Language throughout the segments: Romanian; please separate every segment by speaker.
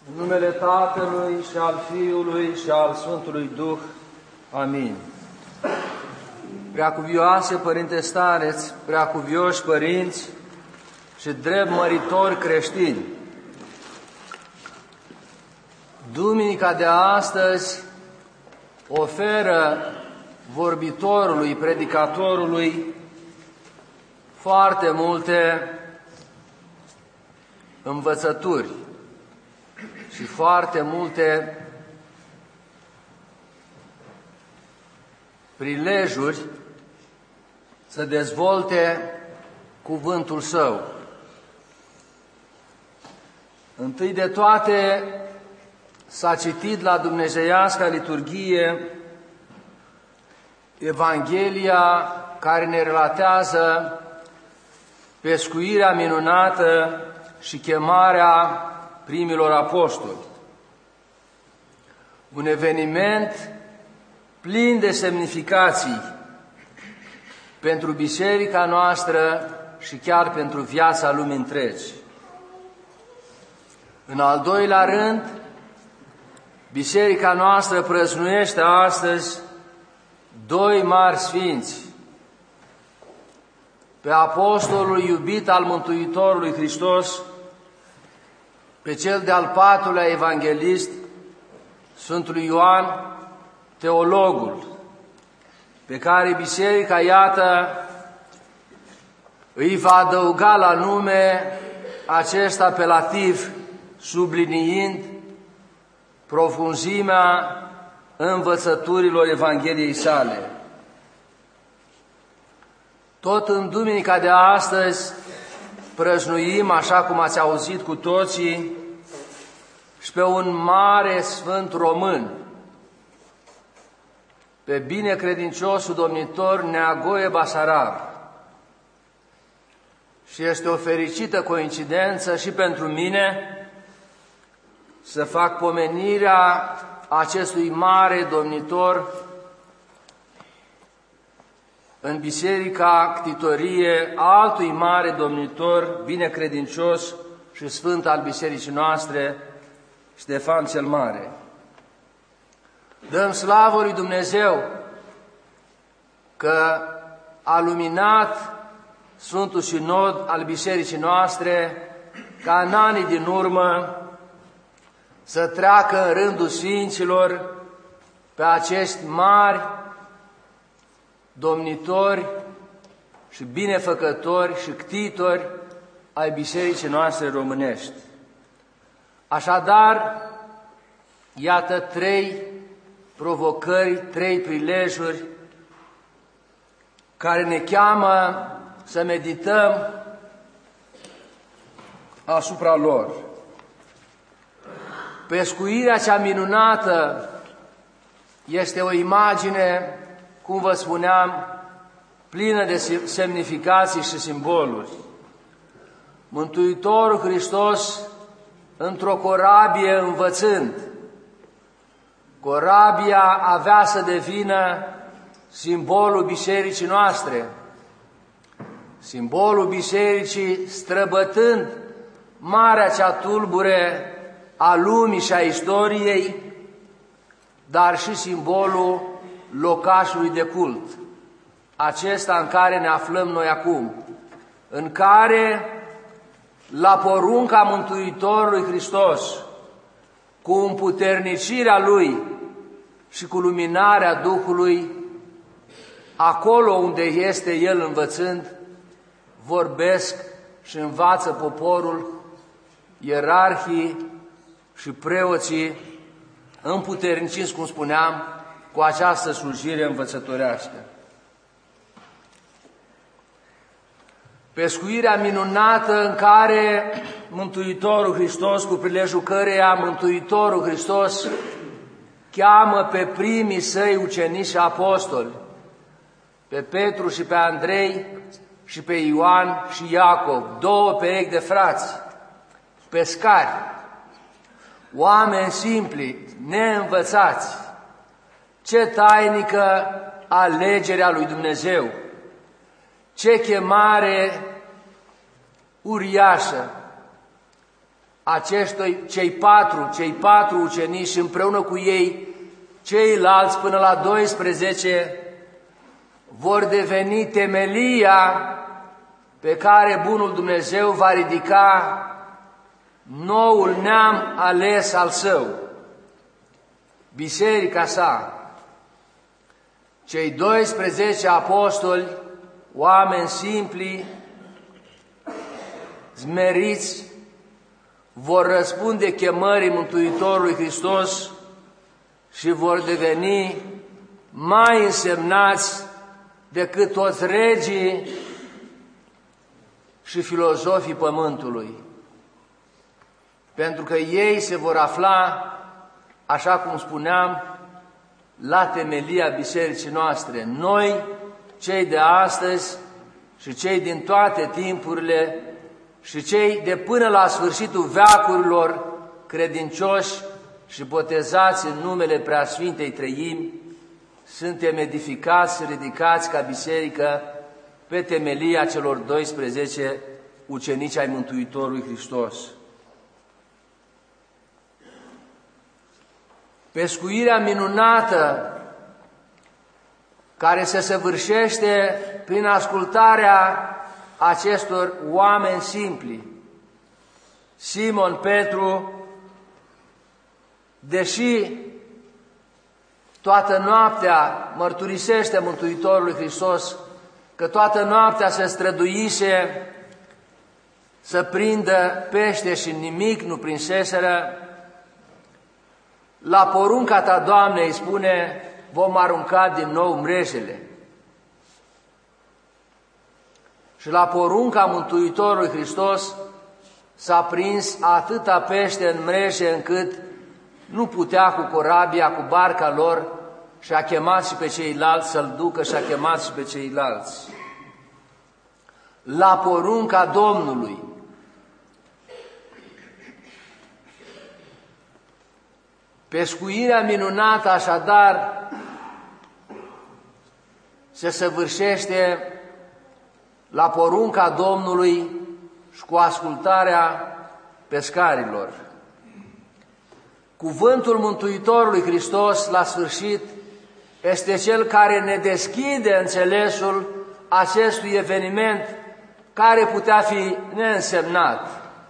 Speaker 1: În numele Tatălui și al Fiului și al Sfântului Duh. Amin. Preacuvioase Părinte Stareț, preacuvioși părinți și drept măritori creștini, duminica de astăzi oferă vorbitorului, predicatorului, foarte multe învățături și foarte multe prilejuri să dezvolte cuvântul său. Întâi de toate s-a citit la dumnezeiasca liturghie Evanghelia care ne relatează pescuirea minunată și chemarea primilor apostoli. Un eveniment plin de semnificații pentru biserica noastră și chiar pentru viața lumii întregi. În al doilea rând, biserica noastră prăznuiește astăzi doi mari sfinți, pe apostolul iubit al Mântuitorului Hristos, pe cel de-al patrulea evanghelist, Sfântul Ioan, teologul, pe care biserica, iată, îi va adăuga la nume acest apelativ, subliniind profunzimea învățăturilor Evangheliei sale. Tot în duminica de astăzi prăznuim, așa cum ați auzit cu toții, și pe un mare sfânt român, pe binecredinciosul domnitor Neagoe Basarab. Și este o fericită coincidență și pentru mine să fac pomenirea acestui mare domnitor în biserica ctitorie altui mare domnitor, binecredincios și sfânt al bisericii noastre, Ștefan cel Mare. Dăm slavă lui Dumnezeu că a luminat Sfântul Sinod al bisericii noastre ca în anii din urmă să treacă în rândul sfinților pe acești mari domnitori și binefăcători și ctitori ai bisericii noastre românești. Așadar, iată trei provocări, trei prilejuri care ne cheamă să medităm asupra lor. Pescuirea cea minunată este o imagine, cum vă spuneam, plină de semnificații și simboluri. Mântuitorul Hristos, într-o corabie învățând, corabia avea să devină simbolul bisericii noastre, simbolul bisericii străbătând marea cea tulbure a lumii și a istoriei, dar și simbolul locașului de cult, acesta în care ne aflăm noi acum, în care, la porunca Mântuitorului Hristos, cu împuternicirea Lui și cu luminarea Duhului, acolo unde este El învățând, vorbesc și învață poporul, ierarhii și preoții, împuterniciți, cum spuneam, cu această slujire învățătorească. Pescuirea minunată în care Mântuitorul Hristos, cu prilejul căreia Mântuitorul Hristos cheamă pe primii săi ucenici și apostoli, pe Petru și pe Andrei și pe Ioan și Iacov, două perechi de frați, pescari, oameni simpli, neînvățați. Ce tainică alegerea lui Dumnezeu! Ce chemare uriașă! cei patru ucenici și împreună cu ei ceilalți până la 12 vor deveni temelia pe care bunul Dumnezeu va ridica noul neam ales al său, biserica sa. Cei 12 apostoli, oameni simpli, smeriți, vor răspunde chemării Mântuitorului Hristos și vor deveni mai însemnați decât toți regii și filozofii pământului. Pentru că ei se vor afla, așa cum spuneam, la temelia bisericii noastre. Noi, cei de astăzi și cei din toate timpurile și cei de până la sfârșitul veacurilor, credincioși și botezați în numele Preasfintei Treimi, suntem edificați și ridicați ca biserică pe temelia celor 12 ucenici ai Mântuitorului Hristos. Pescuirea minunată care se săvârșește prin ascultarea acestor oameni simpli. Simon Petru, deși toată noaptea mărturisește Mântuitorului Hristos că toată noaptea se străduise să prindă pește și nimic nu prinseseră, la porunca ta, Doamne, îi spune, vom arunca din nou mrejele. Și la porunca Mântuitorului Hristos s-a prins atâta pește în mreje încât nu putea cu corabia, cu barca lor, și a chemat și pe ceilalți să-l ducă și a chemat și pe ceilalți. La porunca Domnului. Pescuirea minunată, așadar, se săvârșește la porunca Domnului și cu ascultarea pescarilor. Cuvântul Mântuitorului Hristos, la sfârșit, este cel care ne deschide înțelesul acestui eveniment care putea fi neînsemnat,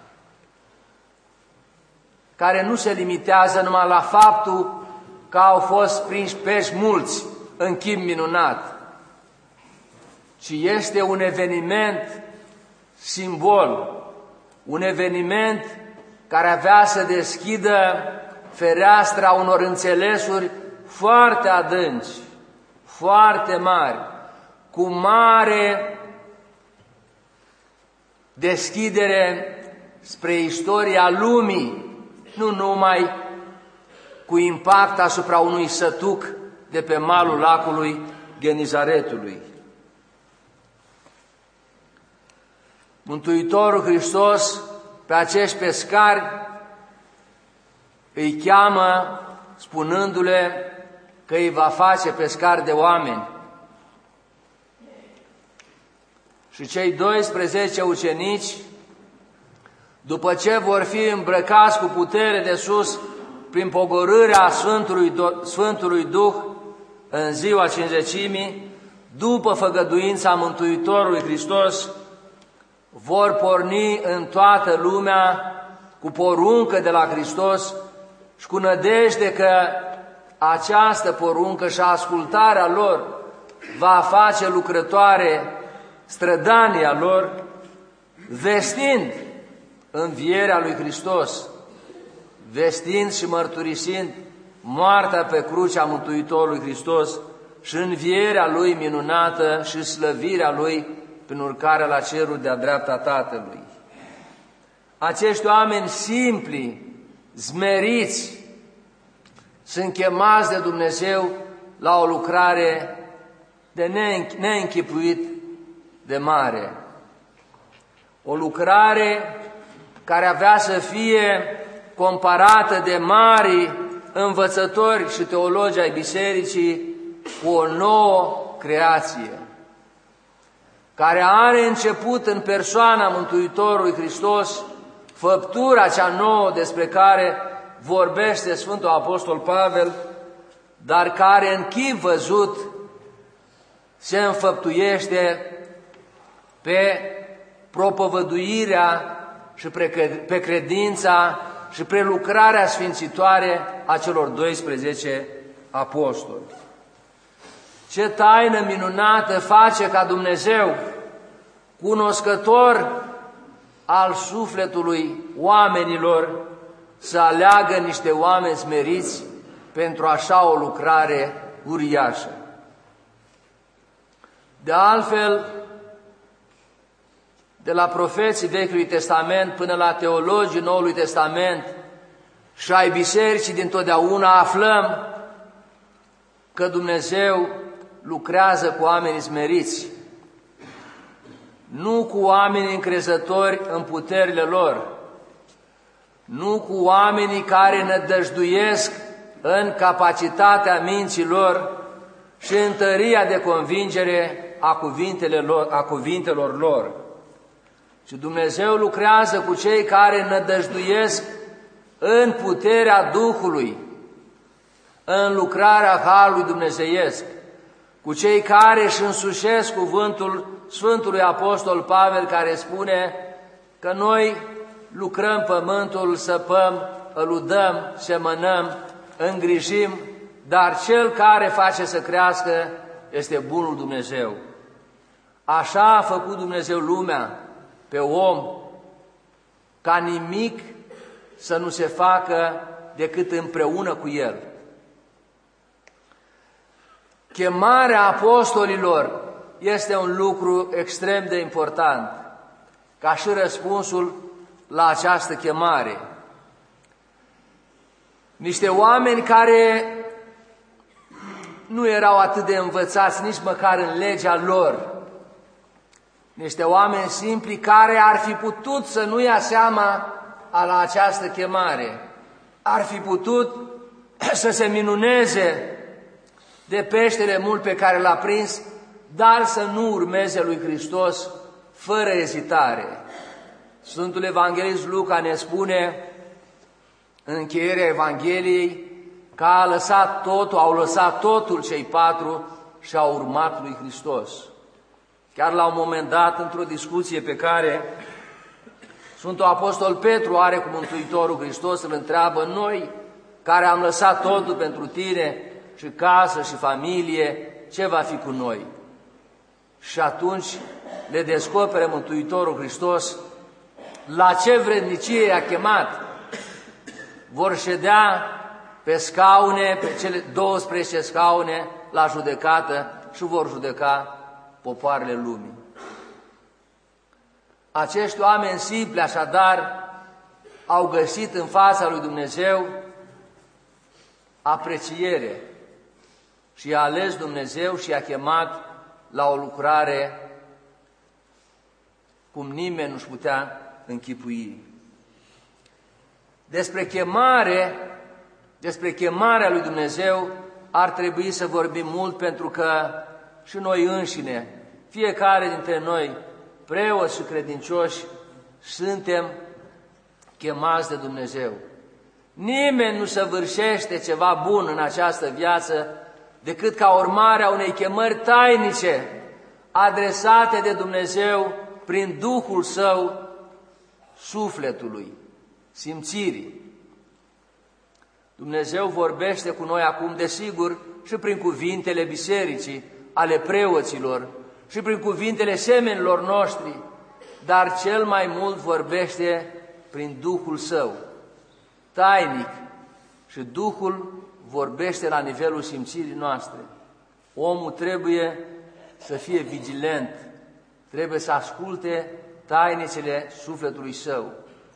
Speaker 1: care nu se limitează numai la faptul că au fost prinși pești mulți în chip minunat, ci este un eveniment simbol, un eveniment care avea să deschidă fereastra unor înțelesuri foarte adânci, foarte mari, cu mare deschidere spre istoria lumii, nu numai cu impact asupra unui sătuc de pe malul lacului Genizaretului. Mântuitorul Hristos pe acești pescari îi cheamă spunându-le că îi va face pescari de oameni. Și cei 12 ucenici, după ce vor fi îmbrăcați cu putere de sus prin pogorârea Sfântului Duh în ziua Cincizecimii, după făgăduința Mântuitorului Hristos, vor porni în toată lumea cu poruncă de la Hristos și cu nădejde că această poruncă și ascultarea lor va face lucrătoare strădania lor, vestind învierea lui Hristos, vestind și mărturisind moartea pe crucea Mântuitorului Hristos și învierea Lui minunată și slăvirea Lui prin urcarea la cerul de-a dreapta Tatălui. Acești oameni simpli, zmeriți, sunt chemați de Dumnezeu la o lucrare de neînchipuit de mare. O lucrare care avea să fie comparată de mari învățători și teologi ai bisericii cu o nouă creație, care are început în persoana Mântuitorului Hristos, făptura cea nouă despre care vorbește Sfântul Apostol Pavel, dar care în chip văzut se înfăptuiește pe propovăduirea și pe credința și prelucrarea sfințitoare a celor 12 apostoli. Ce taină minunată face ca Dumnezeu, cunoscător al sufletului oamenilor, să aleagă niște oameni smeriți pentru așa o lucrare uriașă. De altfel, de la profeții Vechiului Testament până la teologii Noului Testament și ai bisericii dintotdeauna aflăm că Dumnezeu lucrează cu oamenii smeriți, nu cu oamenii încrezători în puterile lor, nu cu oamenii care nădăjduiesc în capacitatea minților și în tăria de convingere a cuvintelor lor, ci Dumnezeu lucrează cu cei care nădăjduiesc în puterea Duhului, în lucrarea Harului Dumnezeiesc, cu cei care își însușesc cuvântul Sfântului Apostol Pavel, care spune că noi lucrăm pământul, îl săpăm, îl udăm, semănăm, îngrijim, dar Cel care face să crească este bunul Dumnezeu. Așa a făcut Dumnezeu lumea, pe om, ca nimic să nu se facă decât împreună cu El. Chemarea apostolilor este un lucru extrem de important, ca și răspunsul la această chemare. Niște oameni care nu erau atât de învățați nici măcar în legea lor, niște oameni simpli care ar fi putut să nu ia seama la această chemare, ar fi putut să se minuneze de peștele mult pe care l-a prins, dar să nu urmeze lui Hristos fără ezitare. Sfântul Evanghelist Luca ne spune în încheierea Evangheliei că au lăsat totul cei patru și au urmat lui Hristos. Chiar la un moment dat, într-o discuție pe care Sfântul Apostol Petru are cu Mântuitorul Hristos, îl întreabă: noi care am lăsat totul pentru tine, și casă și familie, ce va fi cu noi? Și atunci le descoperă Mântuitorul Hristos la ce vrednicie i-a chemat. Vor ședea pe scaune, pe cele 12 scaune la judecată și vor judeca popoarele lumii. Acești oameni simpli, așadar, au găsit în fața lui Dumnezeu apreciere și i-a ales Dumnezeu și i-a chemat la o lucrare cum nimeni nu-și putea închipui. Despre chemarea lui Dumnezeu ar trebui să vorbim mult, pentru că și noi înșine, fiecare dintre noi, preoți și credincioși, suntem chemați de Dumnezeu. Nimeni nu săvârșește ceva bun în această viață decât ca urmare a unei chemări tainice adresate de Dumnezeu prin Duhul Său sufletului, simțirii. Dumnezeu vorbește cu noi acum, desigur, și prin cuvintele bisericii, ale preoților, și prin cuvintele semenilor noștri, dar cel mai mult vorbește prin Duhul Său, tainic, și Duhul vorbește la nivelul simțirii noastre. Omul trebuie să fie vigilent, trebuie să asculte tainicele sufletului său.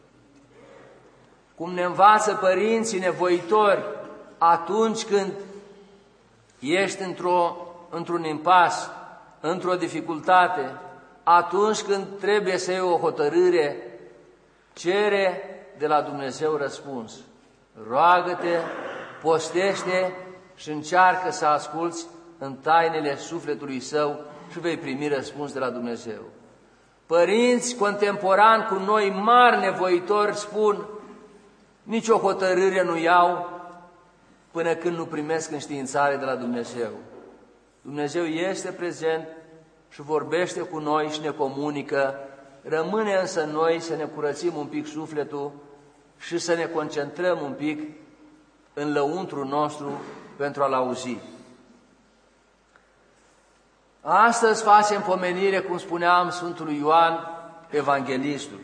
Speaker 1: Cum ne învață părinții nevoitori atunci când ești într-un impas, într-o dificultate, atunci când trebuie să iei o hotărâre, cere de la Dumnezeu răspuns. Roagă-te, postește și încearcă să asculți în tainele sufletului său și vei primi răspuns de la Dumnezeu. Părinți contemporani cu noi, mari nevoitori, spun: nicio hotărâre nu iau până când nu primesc înștiințare de la Dumnezeu. Dumnezeu este prezent și vorbește cu noi și ne comunică. Rămâne însă noi să ne curățim un pic sufletul și să ne concentrăm un pic în lăuntrul nostru pentru a-L auzi. Astăzi facem pomenire, cum spuneam, Sfântului Ioan Evanghelistul.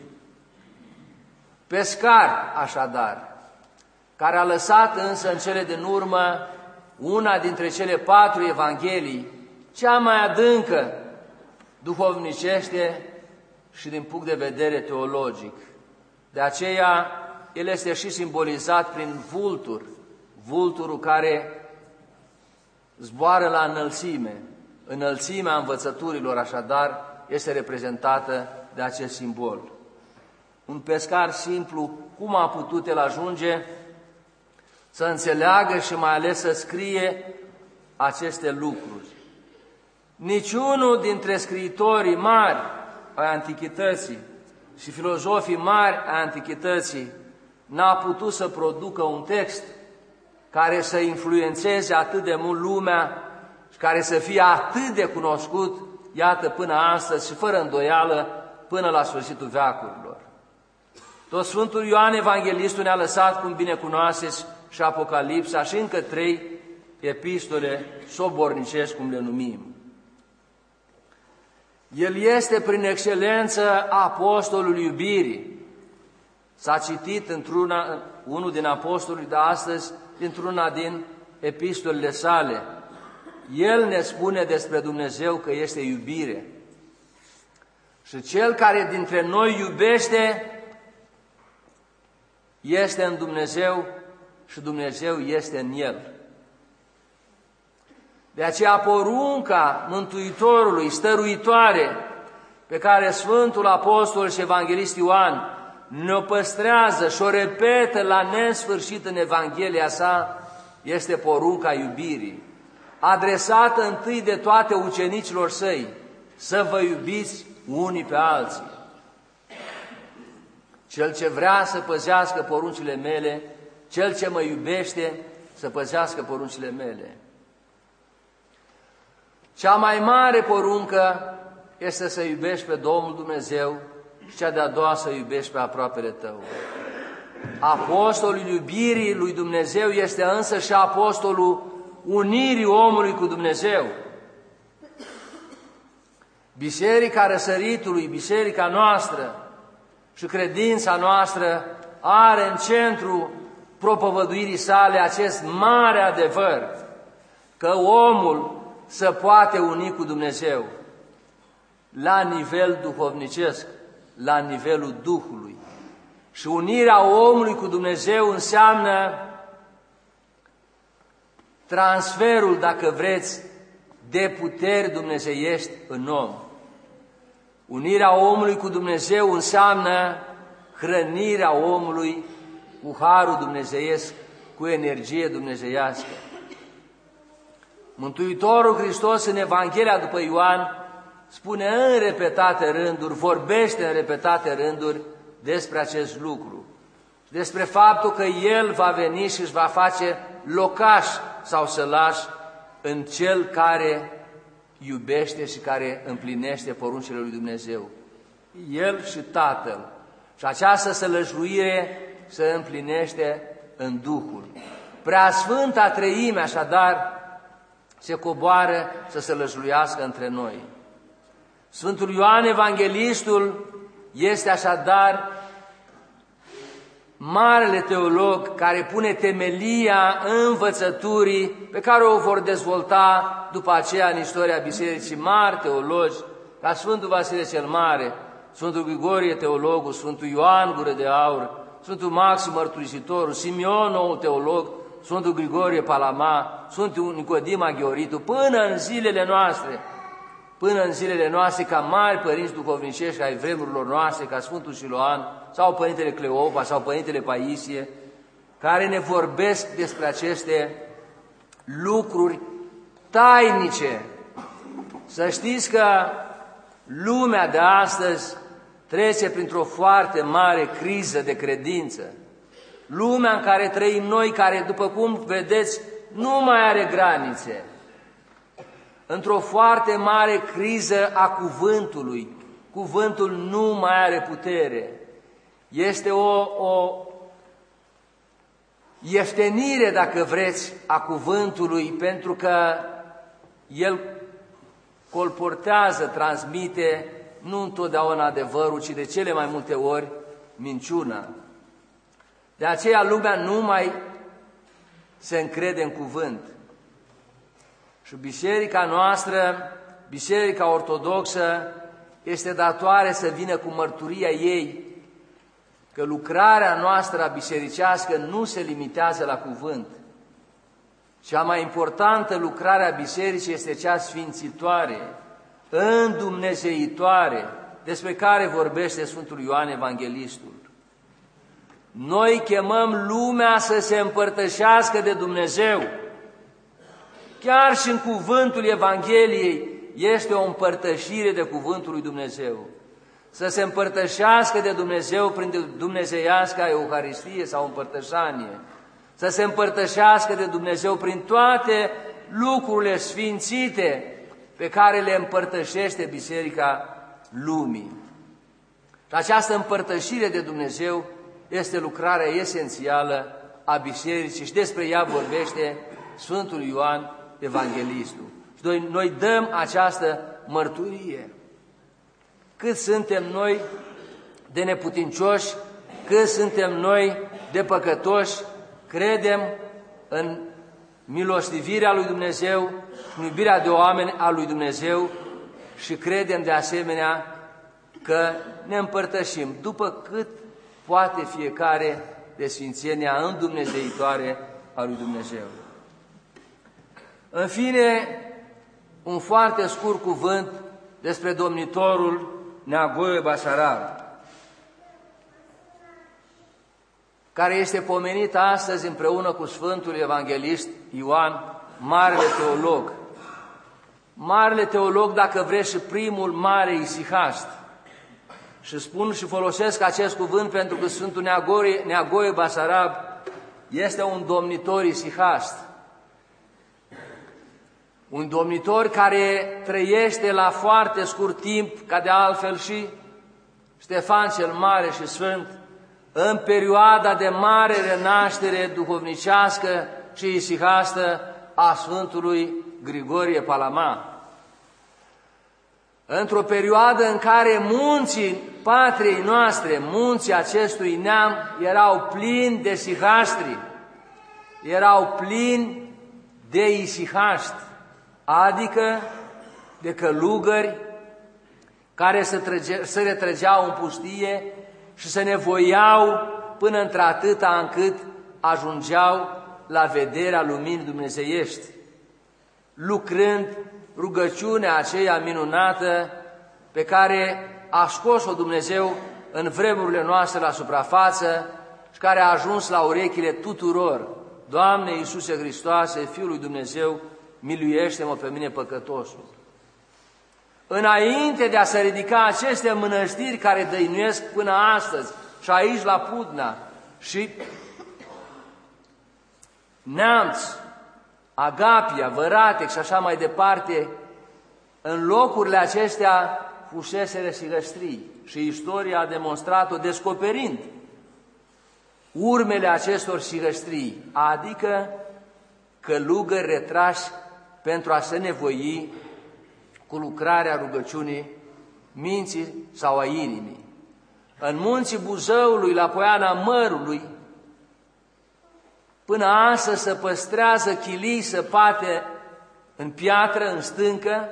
Speaker 1: Pescar, așadar, care a lăsat însă în cele din urmă una dintre cele 4 evanghelii, cea mai adâncă duhovnicește și din punct de vedere teologic. De aceea, el este și simbolizat prin vultur, vulturul care zboară la înălțime. Înălțimea învățăturilor, așadar, este reprezentată de acest simbol. Un pescar simplu, cum a putut el ajunge să înțeleagă și mai ales să scrie aceste lucruri? Niciunul dintre scriitorii mari ai antichității și filozofii mari ai antichității n-a putut să producă un text care să influențeze atât de mult lumea și care să fie atât de cunoscut, iată, până astăzi și fără îndoială până la sfârșitul veacurilor. Tot Sfântul Ioan Evanghelistul ne-a lăsat, cum bine cunoașteți, și Apocalipsa și încă 3 epistole sobornicești, cum le numim. El este prin excelență apostolul iubirii. S-a citit unul din apostolii de astăzi, dintr-una din epistolele sale. El ne spune despre Dumnezeu că este iubire. Și cel care dintre noi iubește este în Dumnezeu și Dumnezeu este în el. De aceea porunca Mântuitorului stăruitoare pe care Sfântul Apostol și Evanghelist Ioan ne-o păstrează și o repetă la nesfârșit în Evanghelia sa, este porunca iubirii, adresată întâi de toate ucenicilor săi: să vă iubiți unii pe alții. Cel ce vrea să păzească poruncile mele, cel ce mă iubește să păzească poruncile mele. Cea mai mare poruncă este să iubești pe Domnul Dumnezeu și cea de-a doua să iubești pe aproapele tău. Apostolul iubirii lui Dumnezeu este însă și apostolul unirii omului cu Dumnezeu. Biserica Răsăritului, biserica noastră și credința noastră are în centru propovăduirii sale acest mare adevăr, că omul se poate uni cu Dumnezeu la nivel duhovnicesc, la nivelul Duhului. Și unirea omului cu Dumnezeu înseamnă transferul, dacă vreți, de puteri dumnezeiești în om. Unirea omului cu Dumnezeu înseamnă hrănirea omului cu harul dumnezeiesc, cu energie dumnezeiască. Mântuitorul Hristos în Evanghelia după Ioan spune în repetate rânduri, vorbește în repetate rânduri despre acest lucru, despre faptul că El va veni și își va face locaș sau sălaș în Cel care iubește și care împlinește poruncile lui Dumnezeu. El și Tatăl. Și această sălășluire se împlinește în Duhul. Preasfânta Treime, așadar, se coboară să sălășluiască între noi. Sfântul Ioan Evanghelistul este așadar marele teolog care pune temelia învățăturii pe care o vor dezvolta după aceea în istoria Bisericii mari teologi, ca Sfântul Vasile cel Mare, Sfântul Grigorie teologul, Sfântul Ioan Gură de Aur, Sfântul Maxim Mărturisitorul, Simeon nou teolog, Sfântul Grigorie Palama, Sfântul Nicodim Aghioritu, până în zilele noastre, ca mari părinți duhovnicești ai vremurilor noastre, ca Sfântul Siloan sau Părintele Cleopa sau Părintele Paisie, care ne vorbesc despre aceste lucruri tainice. Să știți că lumea de astăzi trece printr-o foarte mare criză de credință. Lumea în care trăim noi, care, după cum vedeți, nu mai are granițe, într-o foarte mare criză a cuvântului. Cuvântul nu mai are putere. Este o ieftenire, dacă vreți, a cuvântului, pentru că el colportează, transmite nu întotdeauna adevărul, ci de cele mai multe ori minciuna. De aceea lumea nu mai se încrede în cuvânt. Și biserica noastră, biserica ortodoxă, este datoare să vină cu mărturia ei că lucrarea noastră bisericească nu se limitează la cuvânt. Cea mai importantă lucrare a bisericii este cea sfințitoare, îndumnezeitoare, despre care vorbește Sfântul Ioan Evanghelistul. Noi chemăm lumea să se împărtășească de Dumnezeu. Chiar și în cuvântul Evangheliei este o împărtășire de cuvântul lui Dumnezeu. Să se împărtășească de Dumnezeu prin dumnezeiasca Euharistie sau împărtășanie. Să se împărtășească de Dumnezeu prin toate lucrurile sfințite pe care le împărtășește Biserica lumii. Această împărtășire de Dumnezeu este lucrarea esențială a Bisericii și despre ea vorbește Sfântul Ioan Evanghelistul. Și noi dăm această mărturie. Cât suntem noi de neputincioși, cât suntem noi de păcătoși, credem în milostivirea lui Dumnezeu, în iubirea de oameni a lui Dumnezeu și credem de asemenea că ne împărtășim după cât poate fiecare de sfințenia îndumnezeitoare a lui Dumnezeu. În fine, un foarte scurt cuvânt despre domnitorul Neagoe Basarab, care este pomenit astăzi împreună cu Sfântul Evanghelist Ioan, marele teolog. Marele teolog, dacă vreți, și primul mare isihast. Și spun și folosesc acest cuvânt pentru că Sfântul Neagoe Basarab este un domnitor isihast. Un domnitor care trăiește la foarte scurt timp, ca de altfel și Ștefan cel Mare și Sfânt, în perioada de mare renaștere duhovnicească și isihastă a Sfântului Grigorie Palama. Într-o perioadă în care munții patriei noastre, munții acestui neam, erau plini de sihastri, erau plini de isihaști, adică de călugări care se retrăgeau în pustie și se nevoiau până într-atâta încât ajungeau la vederea luminii dumnezeiești, lucrând rugăciunea aceea minunată pe care a scos-o Dumnezeu în vremurile noastre la suprafață și care a ajuns la urechile tuturor. Doamne Iisuse Hristoase, Fiul lui Dumnezeu, miluiește-mă pe mine păcătosul. Înainte de a se ridica aceste mănăstiri care dăinuiesc până astăzi și aici la Pudna și Neamț, Agapia, Văratec și așa mai departe, în locurile acestea fuseseră sigăstrii și istoria a demonstrat-o descoperind urmele acestor sigăstrii, adică călugări retrași pentru a se nevoi cu lucrarea rugăciunii minții sau a inimii. În munții Buzăului, la Poiana Mărului, până astăzi se păstrează chilii săpate în piatră, în stâncă,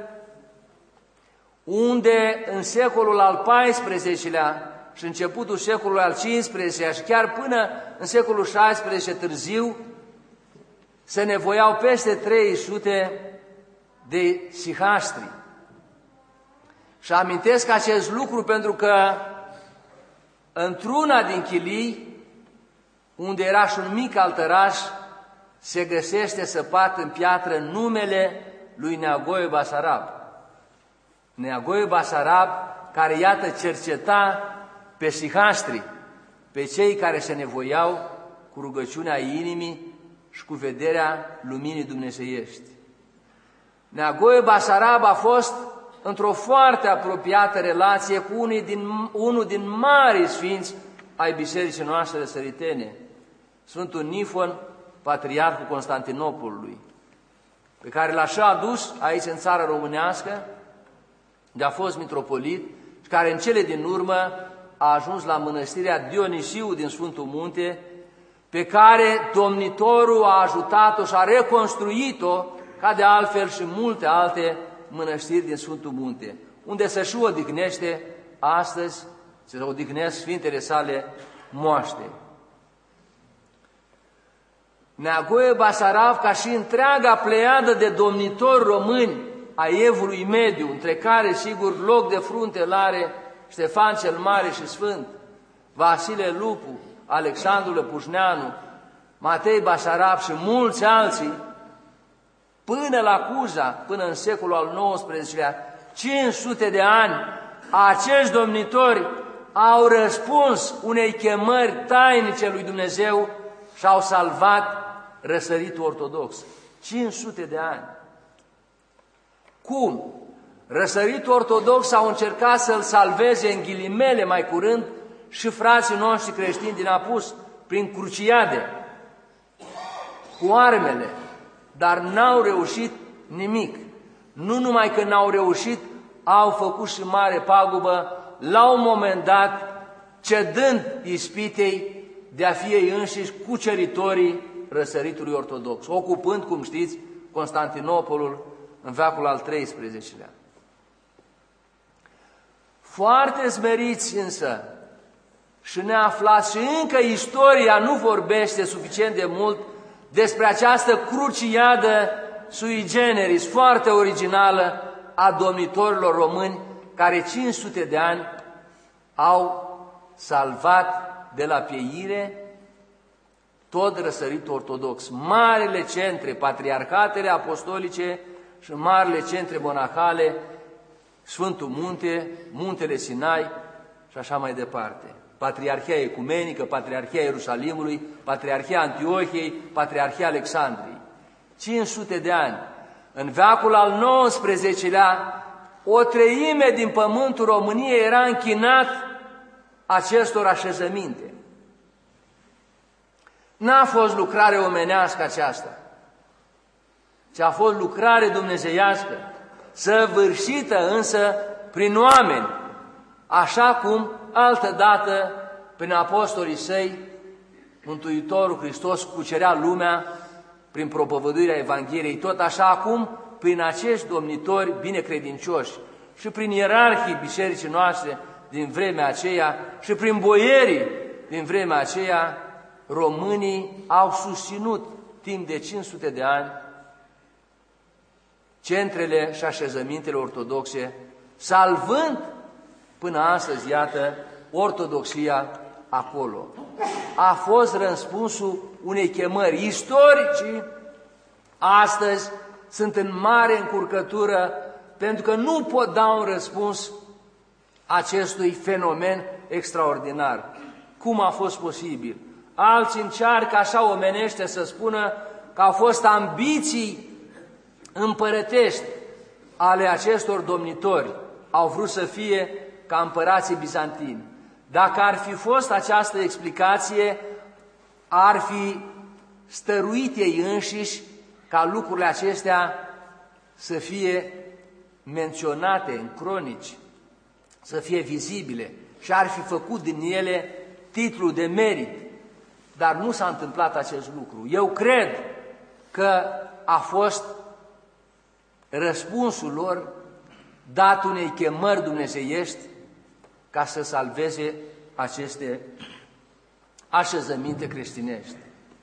Speaker 1: unde în secolul al XIV-lea și începutul secolului al XV-lea și chiar până în secolul XVI târziu, se nevoiau peste 300 de sihastri. Și amintesc acest lucru pentru că într-una din chilii, unde era și un mic altăraș, se găsește săpat în piatră numele lui Neagoe Basarab. Neagoe Basarab care, iată, cerceta pe sihastri, pe cei care se nevoiau cu rugăciunea inimii și cu vederea luminii dumnezeiești. Neagoe Basarab a fost într-o foarte apropiată relație cu unul din marii sfinți ai bisericii noastre răsăritene, Sfântul Nifon, patriarhul Constantinopolului, pe care l-a și adus aici în țara românească, de a fost mitropolit și care în cele din urmă a ajuns la mănăstirea Dionisiu din Sfântul Munte, pe care domnitorul a ajutat-o și a reconstruit-o, ca de altfel și multe alte mănăstiri din Sfântul Munte, unde se și odihnește astăzi, se odihnesc Sfintele sale moaște. Neagoe Basarab, ca și întreaga pleiadă de domnitori români a Evului Mediu, între care, sigur, loc de frunte l-are Ștefan cel Mare și Sfânt, Vasile Lupu, Alexandru Lăpușneanu, Matei Basarab și mulți alții, până la Cuza, până în secolul al XIX-lea, 500 de ani, acești domnitori au răspuns unei chemări tainice lui Dumnezeu și au salvat răsăritul ortodox. 500 de ani. Cum? Răsăritul ortodox au încercat să-l salveze în ghilimele mai curând și frații noștri creștini din apus, prin cruciade, cu armele, dar n-au reușit nimic. Nu numai că n-au reușit, au făcut și mare pagubă, la un moment dat, cedând ispitei de a fi ei înșiși cuceritorii răsăritului ortodox, ocupând, cum știți, Constantinopolul în veacul al XIII-lea. Foarte smeriți însă și neaflați, și încă istoria nu vorbește suficient de mult despre această cruciadă sui generis, foarte originală, a domnitorilor români, care 500 de ani au salvat de la pieire tot răsăritul ortodox. Marile centre, patriarhatele apostolice și marile centre monahale, Sfântul Munte, Muntele Sinai și așa mai departe. Patriarhia Ecumenică, Patriarhia Ierusalimului, Patriarhia Antiohiei, Patriarhia Alexandriei. 500 de ani. În veacul al XIX-lea, o treime din pământul României era închinat acestor așezăminte. N-a fost lucrare omenească aceasta, ci a fost lucrare dumnezeiască, săvârșită însă prin oameni, așa cum altădată prin apostolii săi Mântuitorul Hristos cucerea lumea prin propovăduirea Evangheliei, tot așa acum prin acești domnitori binecredincioși și prin ierarhii bisericii noastre din vremea aceea și prin boierii din vremea aceea, românii au susținut timp de 500 de ani centrele și așezămintele ortodoxe, salvând până astăzi, iată, ortodoxia acolo. A fost răspunsul unei chemări. Istoricii astăzi sunt în mare încurcătură pentru că nu pot da un răspuns acestui fenomen extraordinar. Cum a fost posibil? Alții încearcă așa omenește să spună că au fost ambiții împărătești ale acestor domnitori. Au vrut să fie ca împărații bizantini. Dacă ar fi fost această explicație, ar fi stăruit ei înșiși ca lucrurile acestea să fie menționate în cronici, să fie vizibile și ar fi făcut din ele titlul de merit. Dar nu s-a întâmplat acest lucru. Eu cred că a fost răspunsul lor dat unei chemări dumnezeiești ca să salveze aceste așezăminte creștinești.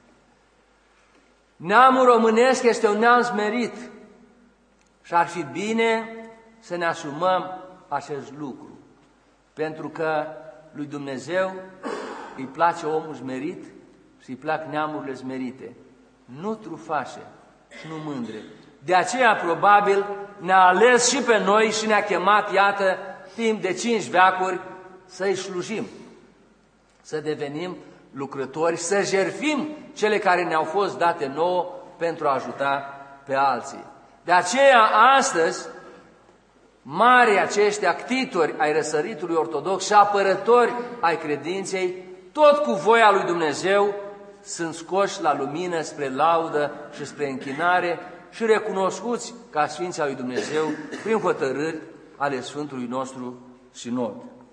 Speaker 1: Neamul românesc este un neam smerit și ar fi bine să ne asumăm acest lucru, pentru că lui Dumnezeu îi place omul smerit și îi plac neamurile smerite, nu trufașe și nu mândre. De aceea, probabil, ne-a ales și pe noi și ne-a chemat, iată, timp de 5 veacuri să-i slujim, să devenim lucrători, să jertfim cele care ne-au fost date nouă pentru a ajuta pe alții. De aceea, astăzi, mari aceștia ctitori ai răsăritului ortodox și apărători ai credinței, tot cu voia lui Dumnezeu, sunt scoși la lumină spre laudă și spre închinare și recunoscuți ca Sfinții lui Dumnezeu prin hotărâri ale Sfântului nostru Sinod.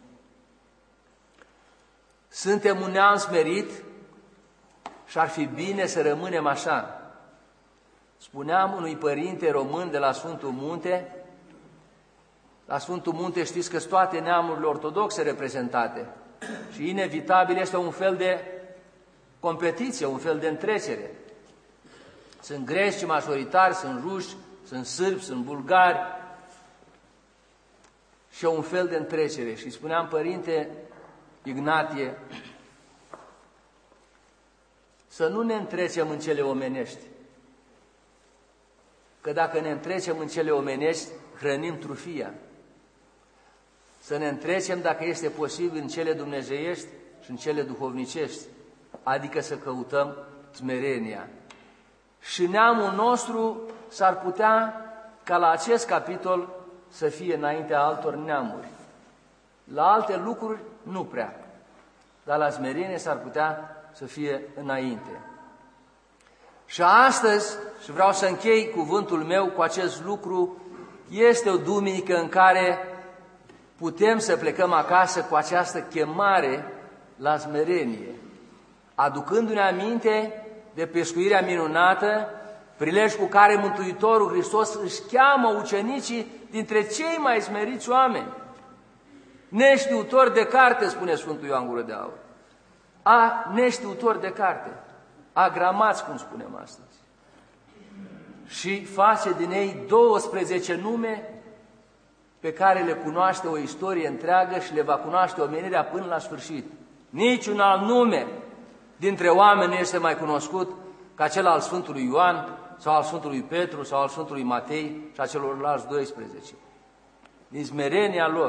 Speaker 1: Suntem un neam smerit și ar fi bine să rămânem așa. Spuneam unui părinte român de la Sfântul Munte, la Sfântul Munte știți că sunt toate neamurile ortodoxe reprezentate și inevitabil este un fel de competiție, un fel de întrecere. Sunt greci majoritari, sunt ruși, sunt sârbi, sunt bulgari și un fel de întrecere. Și spuneam, părinte Ignatie, să nu ne întrecem în cele omenești, că dacă ne întrecem în cele omenești, hrănim trufia. Să ne întrecem, dacă este posibil, în cele dumnezeiești și în cele duhovnicești, adică să căutăm smerenia. Și neamul nostru s-ar putea ca la acest capitol să fie înaintea altor neamuri. La alte lucruri nu prea, dar la smerenie s-ar putea să fie înainte. Și astăzi, și vreau să închei cuvântul meu cu acest lucru, este o duminică în care putem să plecăm acasă cu această chemare la smerenie, aducându-ne aminte de pescuirea minunată, prilej cu care Mântuitorul Hristos își cheamă ucenicii dintre cei mai smeriți oameni. Neștiutori de carte, spune Sfântul Ioan Gură de Aur. Neștiutori de carte, agramați, cum spunem astăzi. Și face din ei 12 nume pe care le cunoaște o istorie întreagă și le va cunoaște omenirea până la sfârșit. Niciun alt nume dintre oameni nu este mai cunoscut ca cel al Sfântului Ioan sau al Sfântului Petru sau al Sfântului Matei și a celorlalți 12. Din smerenia lor.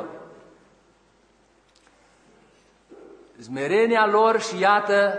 Speaker 1: Smerenia lor și iată,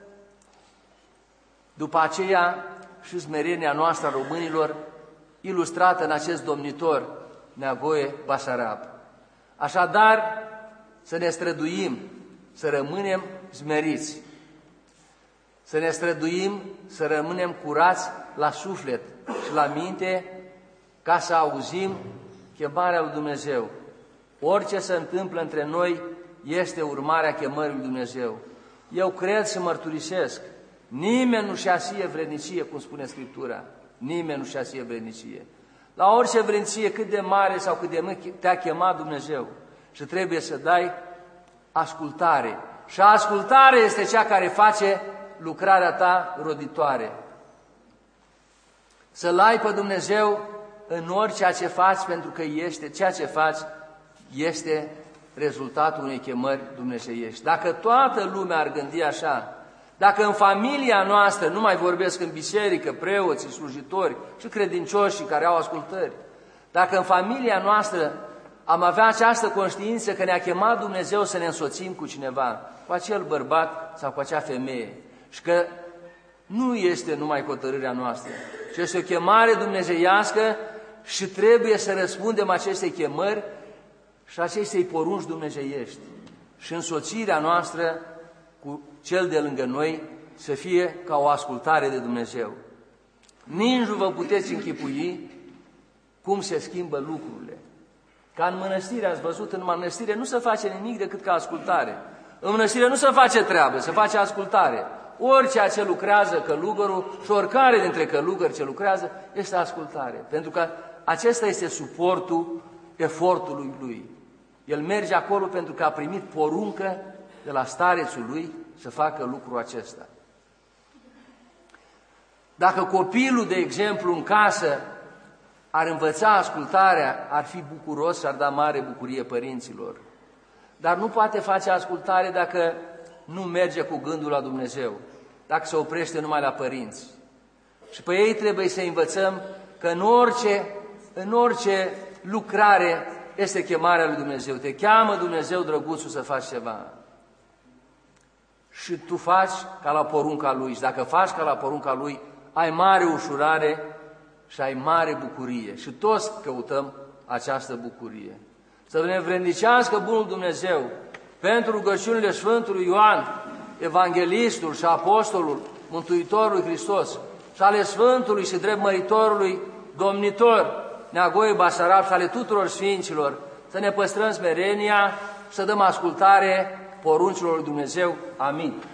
Speaker 1: după aceea și smerenia noastră a românilor, ilustrată în acest domnitor, Neagoe Basarab. Așadar, să ne străduim, să rămânem smeriți, să ne străduim, să rămânem curați la suflet și la minte, ca să auzim chemarea lui Dumnezeu. Orice se întâmplă între noi este urmarea chemării lui Dumnezeu. Eu cred și mărturisesc, nimeni nu-și asie vrednicie, cum spune Scriptura, nimeni nu-și asie vrednicie. La orice vrednicie, cât de mare sau cât de mic te-a chemat Dumnezeu și trebuie să dai ascultare. Și ascultarea este cea care face lucrarea ta roditoare. Să-L ai pe Dumnezeu în orice ce faci, pentru că ceea ce faci este rezultatul unei chemări dumnezeiești. Dacă toată lumea ar gândi așa, dacă în familia noastră, nu mai vorbesc în biserică, preoții, slujitori și credincioșii care au ascultări, dacă în familia noastră am avea această conștiință că ne-a chemat Dumnezeu să ne însoțim cu cineva, cu acel bărbat sau cu acea femeie, și că nu este numai hotărârea noastră, ci este o chemare dumnezeiască și trebuie să răspundem acestei chemări și acestei porunci dumnezeiești. Și însoțirea noastră cu cel de lângă noi să fie ca o ascultare de Dumnezeu. Nici nu vă puteți închipui cum se schimbă lucrurile. Ca în mănăstire, ați văzut, în mănăstire nu se face nimic decât ca ascultare. În mănăstire nu se face treabă, se face ascultare. Orice ce lucrează călugărul și oricare dintre călugări ce lucrează este ascultare. Pentru că acesta este suportul efortului lui. El merge acolo pentru că a primit poruncă de la starețul lui să facă lucrul acesta. Dacă copilul, de exemplu, în casă ar învăța ascultarea, ar fi bucuros și ar da mare bucurie părinților. Dar nu poate face ascultare dacă nu merge cu gândul la Dumnezeu, dacă se oprește numai la părinți. Și pe ei trebuie să învățăm că în orice lucrare este chemarea lui Dumnezeu. Te cheamă Dumnezeu, drăguțul, să faci ceva. Și tu faci ca la porunca Lui. Și dacă faci ca la porunca Lui, ai mare ușurare și ai mare bucurie. Și toți căutăm această bucurie. Să ne vrednicească bunul Dumnezeu pentru rugăciunile Sfântului Ioan, Evanghelistul și Apostolul Mântuitorului Hristos și ale Sfântului și dreptmăritorului Domnitor Neagoe Basarab și ale tuturor Sfinților, să ne păstrăm smerenia și să dăm ascultare poruncilor lui Dumnezeu. Amin.